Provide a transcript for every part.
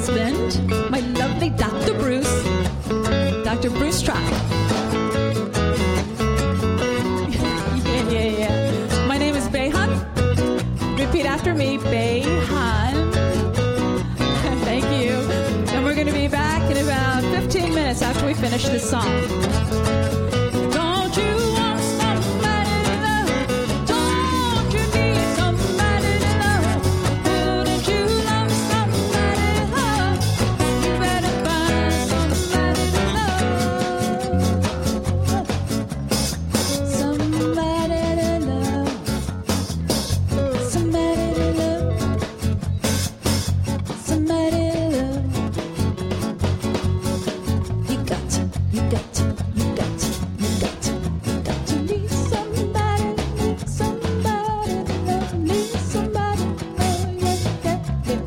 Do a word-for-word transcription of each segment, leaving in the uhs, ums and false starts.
husband, my lovely Doctor Bruce, Doctor Bruce Trock. yeah, yeah, yeah. My name is Bayhan. Repeat after me, Bayhan. Thank you. And we're going to be back in about fifteen minutes after we finish this song. Don't you want somebody to love? Don't you need somebody to love? Wouldn't you love somebody to love? You better find somebody to love. Somebody to love. Somebody to love. Somebody to love. You got to, you got to, you got to, you got to, you got to need somebody, need somebody to love, need somebody, oh yeah, yeah, yeah,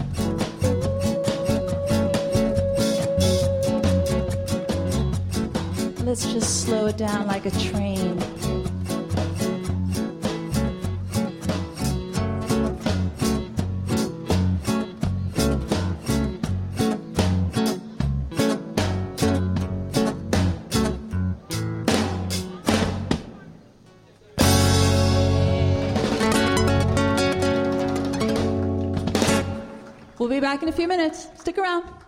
yeah. Let's just slow it down like a train. We'll be back in a few minutes. Stick around.